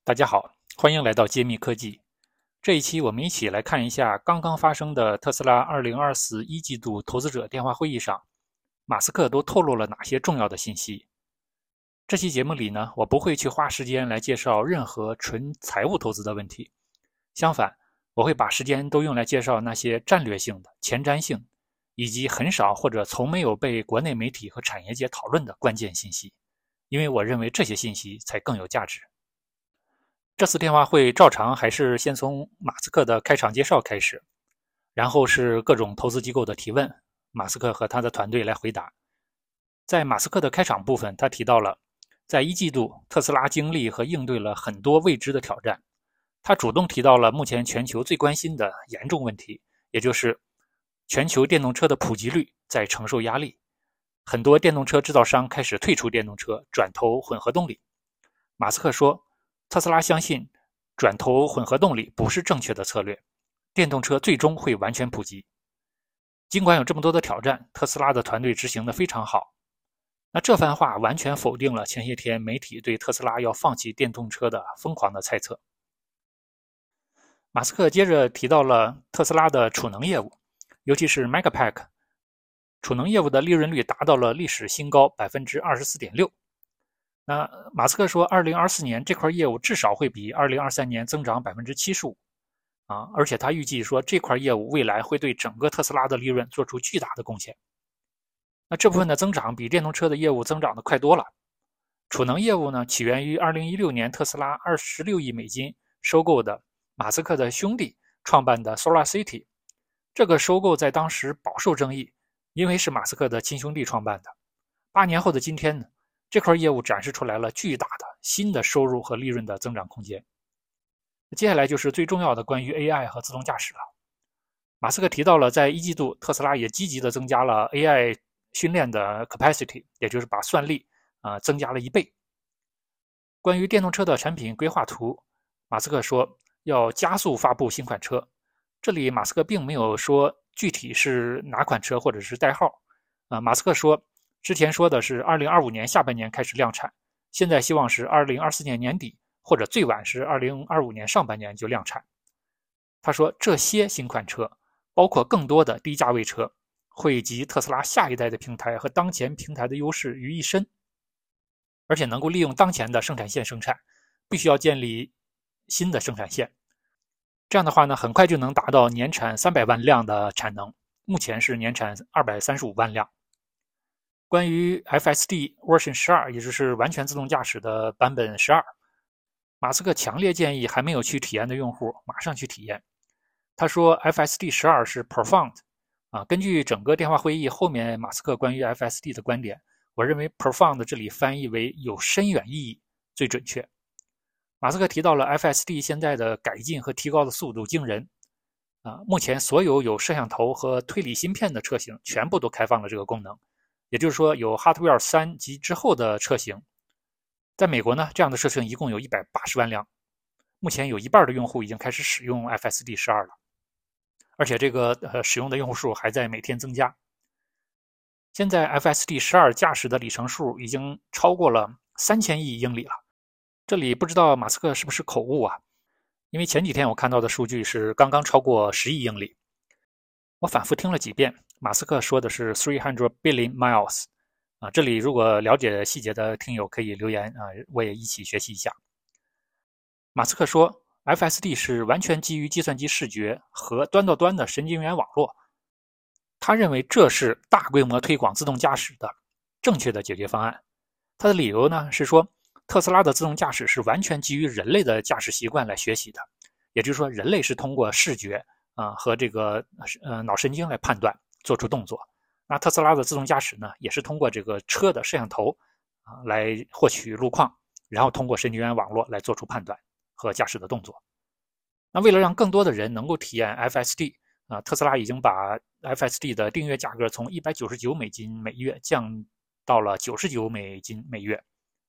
大家好，欢迎来到揭秘科技。这一期我们一起来看一下刚刚发生的特斯拉2024一季度投资者电话会议上，马斯克都透露了哪些重要的信息。这期节目里呢，我不会去花时间来介绍任何纯财务投资的问题，相反，我会把时间都用来介绍那些战略性的、前瞻性，以及很少或者从没有被国内媒体和产业界讨论的关键信息，因为我认为这些信息才更有价值。这次电话会照常还是先从马斯克的开场介绍开始，然后是各种投资机构的提问，马斯克和他的团队来回答。在马斯克的开场部分，他提到了在一季度特斯拉经历和应对了很多未知的挑战。他主动提到了目前全球最关心的严重问题，也就是全球电动车的普及率在承受压力，很多电动车制造商开始退出电动车，转投混合动力。马斯克说，特斯拉相信转投混合动力不是正确的策略，电动车最终会完全普及。尽管有这么多的挑战，特斯拉的团队执行得非常好。那这番话完全否定了前些天媒体对特斯拉要放弃电动车的疯狂的猜测。马斯克接着提到了特斯拉的储能业务，尤其是 Megapack， 储能业务的利润率达到了历史新高 24.6%。那马斯克说2024年这块业务至少会比2023年增长 75%，而且他预计说这块业务未来会对整个特斯拉的利润做出巨大的贡献。那这部分的增长比电动车的业务增长的快多了。储能业务呢，起源于2016年特斯拉26亿美金收购的马斯克的兄弟创办的 SolarCity。这个收购在当时饱受争议，因为是马斯克的亲兄弟创办的。8年后的今天呢，这块业务展示出来了巨大的新的收入和利润的增长空间。接下来就是最重要的关于 AI 和自动驾驶了。马斯克提到了在一季度特斯拉也积极的增加了 AI 训练的 capacity， 也就是把算力增加了1倍。关于电动车的产品规划图，马斯克说要加速发布新款车。这里马斯克并没有说具体是哪款车或者是代号。马斯克说之前说的是2025年下半年开始量产，现在希望是2024年年底，或者最晚是2025年上半年就量产。他说这些新款车包括更多的低价位车，汇集特斯拉下一代的平台和当前平台的优势于一身，而且能够利用当前的生产线生产，必须要建立新的生产线。这样的话呢，很快就能达到年产300万辆的产能，目前是年产235万辆。关于 FSD Version 12，也就是完全自动驾驶的版本12，马斯克强烈建议还没有去体验的用户马上去体验。他说 FSD 12是 profound，根据整个电话会议后面马斯克关于 FSD 的观点，我认为 profound 这里翻译为有深远意义最准确。马斯克提到了 FSD 现在的改进和提高的速度惊人。目前所有摄像头和推理芯片的车型全部都开放了这个功能。也就是说，有 Hardware 3及之后的车型，在美国呢，这样的车型一共有180万辆，目前有一半的用户已经开始使用 FSD 12了，而且这个使用的用户数还在每天增加。现在 FSD 12驾驶的里程数已经超过了3000亿英里了。这里不知道马斯克是不是口误啊？因为前几天我看到的数据是刚刚超过10亿英里。我反复听了几遍，马斯克说的是300 billion miles，这里如果了解细节的听友可以留言我也一起学习一下。马斯克说 FSD 是完全基于计算机视觉和端到端的神经元网络，他认为这是大规模推广自动驾驶的正确的解决方案。他的理由呢是说，特斯拉的自动驾驶是完全基于人类的驾驶习惯来学习的，也就是说人类是通过视觉和这个脑神经来判断做出动作。那特斯拉的自动驾驶呢，也是通过这个车的摄像头来获取路况，然后通过神经元网络来做出判断和驾驶的动作。那为了让更多的人能够体验 FSD，特斯拉已经把 FSD 的订阅价格从199美金每月降到了99美金每月，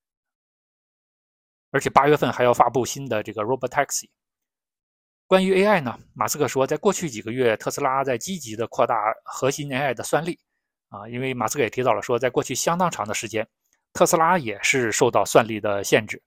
而且8月份还要发布新的这个 Robotaxi。关于 AI 呢，马斯克说，在过去几个月，特斯拉在积极的扩大核心 AI 的算力因为马斯克也提到了说，在过去相当长的时间，特斯拉也是受到算力的限制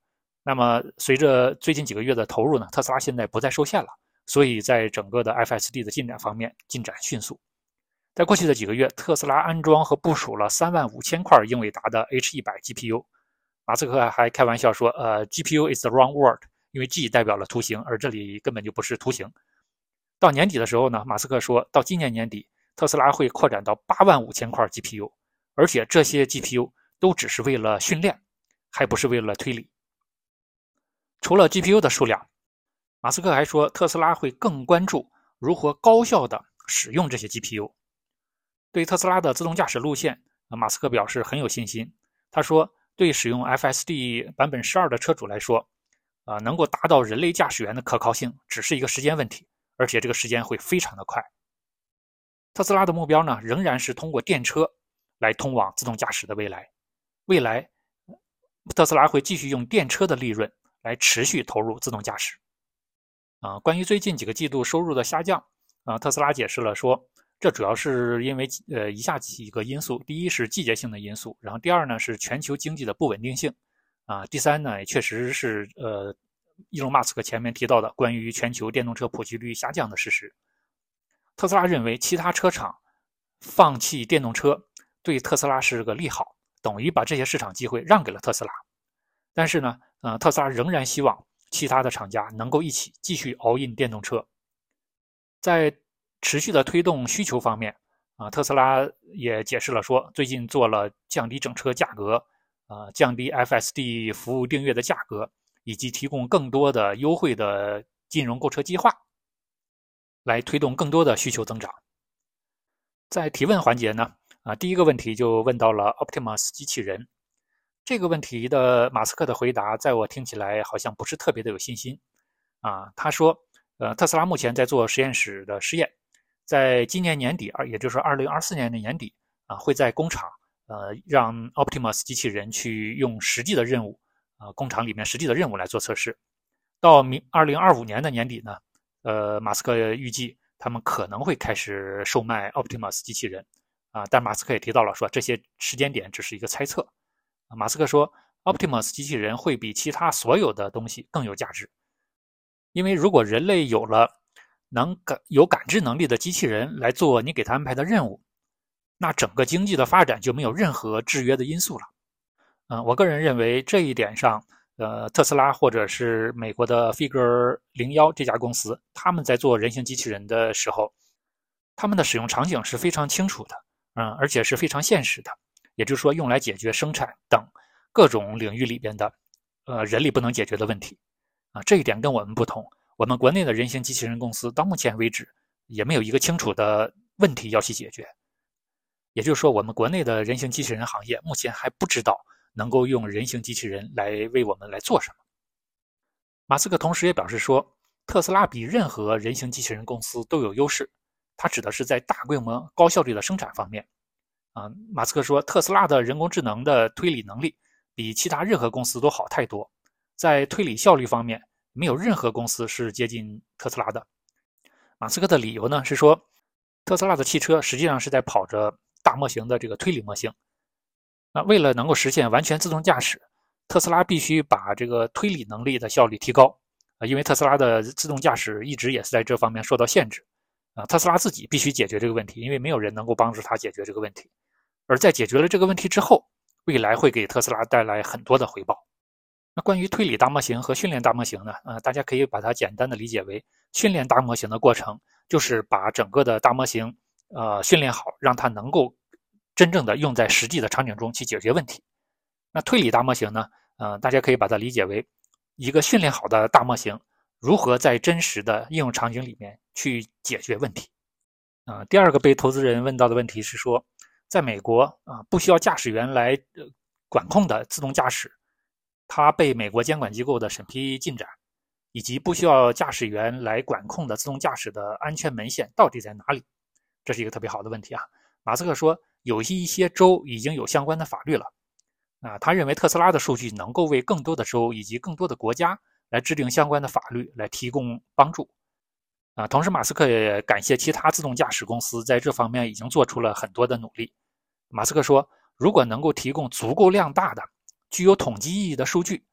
那么随着最近几个月的投入呢，特斯拉现在不再受限了，所以在整个的 FSD 的进展方面进展迅速。在过去的几个月，特斯拉安装和部署了35000块英伟达的 H100 GPU。马斯克还开玩笑说，GPU is the wrong word， 因为 G 代表了图形，而这里根本就不是图形。到年底的时候呢，马斯克说到今年年底，特斯拉会扩展到85000块 GPU， 而且这些 GPU 都只是为了训练，还不是为了推理。除了 GPU 的数量，马斯克还说特斯拉会更关注如何高效地使用这些 GPU。对特斯拉的自动驾驶路线，马斯克表示很有信心。他说，对使用 FSD 版本12的车主来说，能够达到人类驾驶员的可靠性只是一个时间问题，而且这个时间会非常的快。特斯拉的目标呢，仍然是通过电车来通往自动驾驶的未来。未来，特斯拉会继续用电车的利润来持续投入自动驾驶。关于最近几个季度收入的下降，特斯拉解释了说，这主要是因为以下几个因素：第一是季节性的因素，然后第二呢是全球经济的不稳定性，第三呢也确实是伊隆马斯克前面提到的关于全球电动车普及率下降的事实。特斯拉认为其他车厂放弃电动车对特斯拉是个利好，等于把这些市场机会让给了特斯拉。但是呢，特斯拉仍然希望其他的厂家能够一起继续 all in 电动车。在持续的推动需求方面，特斯拉也解释了说，最近做了降低整车价格，降低 FSD 服务订阅的价格，以及提供更多的优惠的金融购车计划，来推动更多的需求增长。在提问环节呢，第一个问题就问到了 Optimus 机器人。这个问题的马斯克的回答，在我听起来好像不是特别的有信心。他说，特斯拉目前在做实验室的试验，在今年年底，也就是2024年的年底，会在工厂，让 Optimus 机器人去用实际的任务，工厂里面实际的任务来做测试。到2025年的年底呢，马斯克预计他们可能会开始售卖 Optimus 机器人，但马斯克也提到了说，这些时间点只是一个猜测。马斯克说 Optimus 机器人会比其他所有的东西更有价值，因为如果人类有了有感知能力的机器人来做你给他安排的任务，那整个经济的发展就没有任何制约的因素了。我个人认为这一点上，特斯拉或者是美国的 Figure 01这家公司，他们在做人形机器人的时候，他们的使用场景是非常清楚的，而且是非常现实的。也就是说，用来解决生产等各种领域里边的人力不能解决的问题。这一点跟我们不同。我们国内的人形机器人公司到目前为止也没有一个清楚的问题要去解决。也就是说，我们国内的人形机器人行业目前还不知道能够用人形机器人来为我们来做什么。马斯克同时也表示说，特斯拉比任何人形机器人公司都有优势，他指的是在大规模高效率的生产方面。马斯克说，特斯拉的人工智能的推理能力比其他任何公司都好太多，在推理效率方面，没有任何公司是接近特斯拉的。马斯克的理由呢是说，特斯拉的汽车实际上是在跑着大模型的这个推理模型。为了能够实现完全自动驾驶，特斯拉必须把这个推理能力的效率提高。因为特斯拉的自动驾驶一直也是在这方面受到限制。特斯拉自己必须解决这个问题，因为没有人能够帮助他解决这个问题。而在解决了这个问题之后，未来会给特斯拉带来很多的回报。那关于推理大模型和训练大模型呢，大家可以把它简单的理解为，训练大模型的过程就是把整个的大模型训练好，让它能够真正的用在实际的场景中去解决问题。那推理大模型呢，大家可以把它理解为一个训练好的大模型如何在真实的应用场景里面去解决问题。第二个被投资人问到的问题是说，在美国不需要驾驶员来管控的自动驾驶，它被美国监管机构的审批进展，以及不需要驾驶员来管控的自动驾驶的安全门线到底在哪里？这是一个特别好的问题啊。马斯克说，有一些州已经有相关的法律了。他认为特斯拉的数据能够为更多的州以及更多的国家来制定相关的法律，来提供帮助。同时马斯克也感谢其他自动驾驶公司在这方面已经做出了很多的努力。马斯克说，如果能够提供足够量大的具有统计意义的数据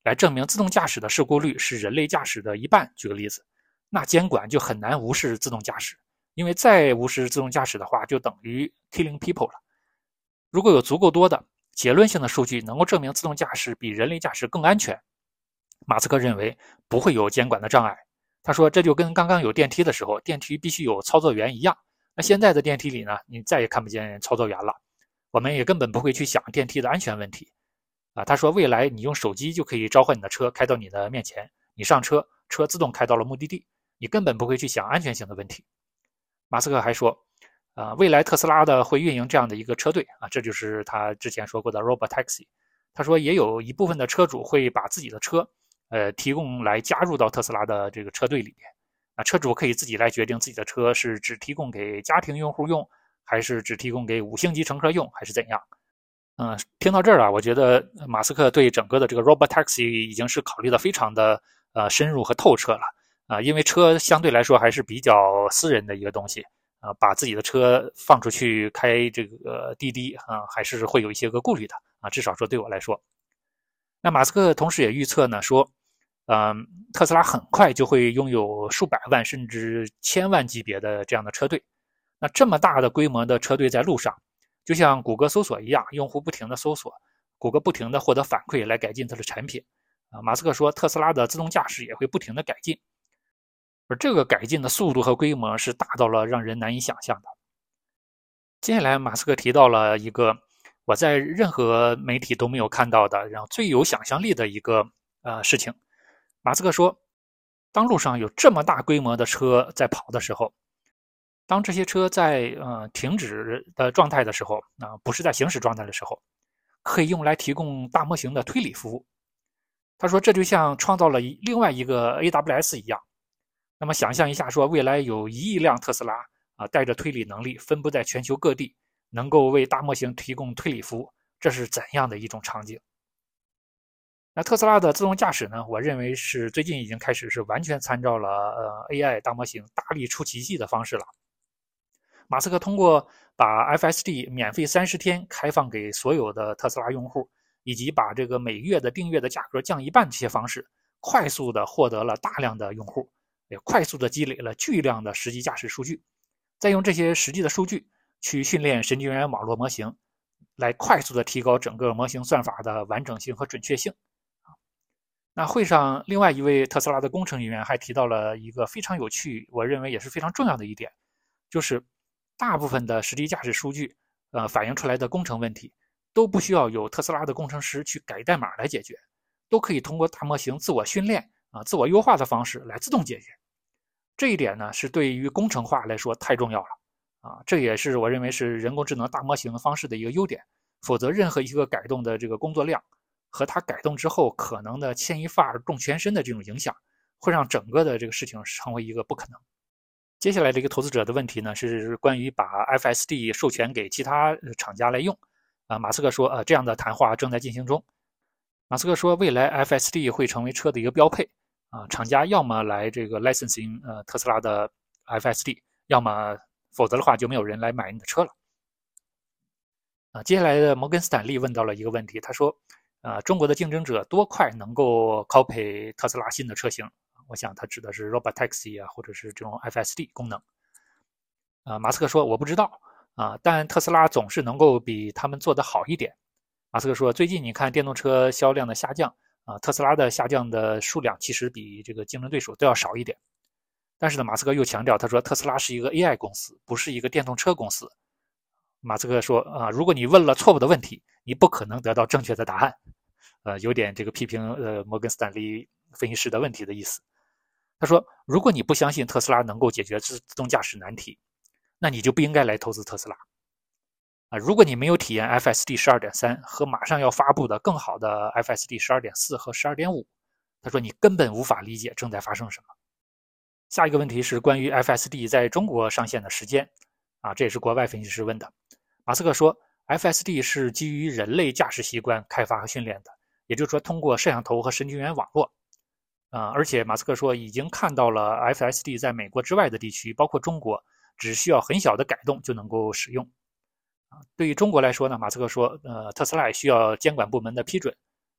来证明自动驾驶的事故率是人类驾驶的一半，举个例子，那监管就很难无视自动驾驶，因为再无视自动驾驶的话，就等于 killing people 了。如果有足够多的结论性的数据能够证明自动驾驶比人类驾驶更安全，马斯克认为不会有监管的障碍。他说，这就跟刚刚有电梯的时候，电梯必须有操作员一样。那现在的电梯里呢，你再也看不见操作员了，我们也根本不会去想电梯的安全问题。他说未来你用手机就可以召唤你的车开到你的面前，你上车，车自动开到了目的地，你根本不会去想安全性的问题。马斯克还说，未来特斯拉的会运营这样的一个车队这就是他之前说过的 Robotaxi。他说也有一部分的车主会把自己的车提供来加入到特斯拉的这个车队里面。车主可以自己来决定自己的车是只提供给家庭用户用，还是只提供给5星级乘客用，还是怎样。听到这儿我觉得马斯克对整个的这个 Robotaxi 已经是考虑的非常的深入和透彻了因为车相对来说还是比较私人的一个东西把自己的车放出去开这个滴滴还是会有一些个顾虑的至少说对我来说。那马斯克同时也预测呢说，特斯拉很快就会拥有数百万甚至千万级别的这样的车队。那这么大的规模的车队在路上，就像谷歌搜索一样，用户不停的搜索，谷歌不停的获得反馈来改进它的产品。马斯克说，特斯拉的自动驾驶也会不停的改进，而这个改进的速度和规模是大到了让人难以想象的。接下来，马斯克提到了一个我在任何媒体都没有看到的，然后最有想象力的一个事情。马斯克说，当路上有这么大规模的车在跑的时候，当这些车在停止的状态的时候不是在行驶状态的时候，可以用来提供大模型的推理服务。他说这就像创造了另外一个 AWS 一样。那么想象一下说，未来有1亿辆特斯拉带着推理能力分布在全球各地，能够为大模型提供推理服务，这是怎样的一种场景。那特斯拉的自动驾驶呢，我认为是最近已经开始是完全参照了AI 大模型大力出奇迹的方式了。马斯克通过把 FSD 免费30天开放给所有的特斯拉用户，以及把这个每月的订阅的价格降一半这些方式，快速的获得了大量的用户，也快速的积累了巨量的实际驾驶数据，再用这些实际的数据去训练神经元网络模型，来快速的提高整个模型算法的完整性和准确性。那会上另外一位特斯拉的工程人员还提到了一个非常有趣，我认为也是非常重要的一点，就是大部分的实际驾驶数据反映出来的工程问题都不需要有特斯拉的工程师去改代码来解决，都可以通过大模型自我训练自我优化的方式来自动解决。这一点呢是对于工程化来说太重要了这也是我认为是人工智能大模型方式的一个优点，否则任何一个改动的这个工作量和它改动之后可能的牵一发而动全身的这种影响，会让整个的这个事情成为一个不可能。接下来的一个投资者的问题呢，是关于把 FSD 授权给其他厂家来用。马斯克说，这样的谈话正在进行中。马斯克说，未来 FSD 会成为车的一个标配厂家要么来这个 licensing 特斯拉的 FSD， 要么否则的话就没有人来买你的车了。接下来的摩根斯坦利问到了一个问题，他说，中国的竞争者多快能够 copy 特斯拉新的车型？我想他指的是 Robotaxi 或者是这种 FSD 功能。马斯克说我不知道但特斯拉总是能够比他们做得好一点。马斯克说，最近你看电动车销量的下降特斯拉的下降的数量其实比这个竞争对手都要少一点。但是呢，马斯克又强调，他说特斯拉是一个 AI 公司，不是一个电动车公司。马斯克说如果你问了错误的问题，你不可能得到正确的答案。有点这个批评摩根斯坦利分析师的问题的意思。他说，如果你不相信特斯拉能够解决自动驾驶难题，那你就不应该来投资特斯拉如果你没有体验 FSD 12.3 和马上要发布的更好的 FSD 12.4 和 12.5， 他说你根本无法理解正在发生什么。下一个问题是关于 FSD 在中国上线的时间这也是国外分析师问的。马斯克说， FSD 是基于人类驾驶习惯开发和训练的，也就是说通过摄像头和神经元网络而且马斯克说已经看到了 FSD 在美国之外的地区，包括中国，只需要很小的改动就能够使用对于中国来说呢，马斯克说特斯拉也需要监管部门的批准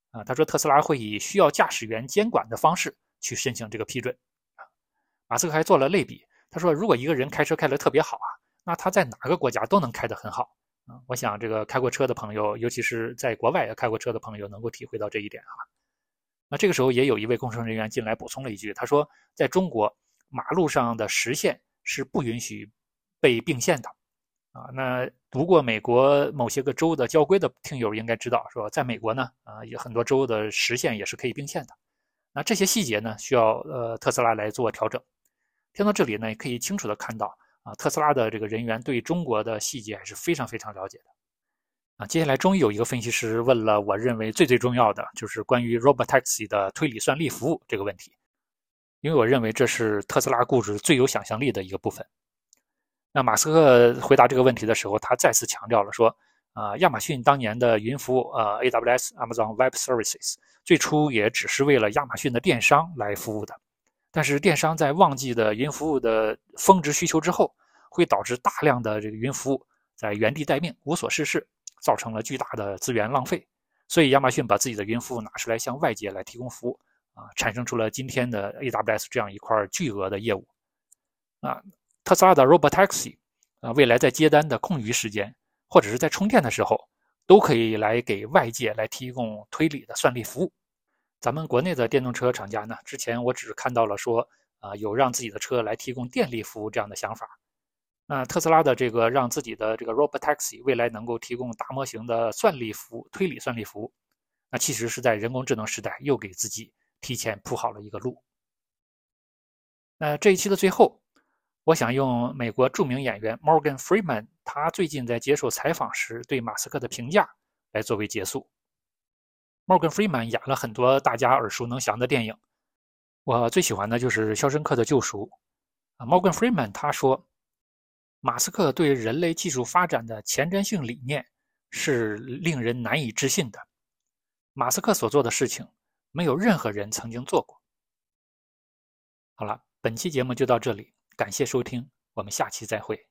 他说特斯拉会以需要驾驶员监管的方式去申请这个批准。马斯克还做了类比，他说如果一个人开车开得特别好那他在哪个国家都能开得很好。我想这个开过车的朋友，尤其是在国外也开过车的朋友，能够体会到这一点那这个时候也有一位工程人员进来补充了一句，他说在中国马路上的实线是不允许被并线的那读过美国某些个州的交规的听友应该知道，说在美国呢有很多州的实线也是可以并线的。那这些细节呢需要特斯拉来做调整。听到这里呢，也可以清楚的看到特斯拉的这个人员对中国的细节还是非常非常了解的接下来终于有一个分析师问了我认为最重要的，就是关于 Robotaxi 的推理算力服务这个问题，因为我认为这是特斯拉故事最有想象力的一个部分。那马斯克回答这个问题的时候，他再次强调了说亚马逊当年的云服务AWS Amazon Web Services 最初也只是为了亚马逊的电商来服务的，但是电商在旺季的云服务的峰值需求之后，会导致大量的这个云服务在原地待命，无所事事，造成了巨大的资源浪费。所以亚马逊把自己的云服务拿出来向外界来提供服务产生出了今天的 AWS 这样一块巨额的业务特斯拉的 Robotaxi 未来在接单的空余时间，或者是在充电的时候，都可以来给外界来提供推理的算力服务。咱们国内的电动车厂家呢，之前我只看到了说有让自己的车来提供电力服务这样的想法。那特斯拉的这个让自己的这个 Robotaxi 未来能够提供大模型的算力服务、推理算力服务，那其实是在人工智能时代又给自己提前铺好了一个路。那这一期的最后，我想用美国著名演员 Morgan Freeman 他最近在接受采访时对马斯克的评价来作为结束。Morgan Freeman 演了很多大家耳熟能详的电影，我最喜欢的就是《肖申克的救赎》。Morgan Freeman 他说，马斯克对人类技术发展的前瞻性理念是令人难以置信的。马斯克所做的事情，没有任何人曾经做过。好了，本期节目就到这里，感谢收听，我们下期再会。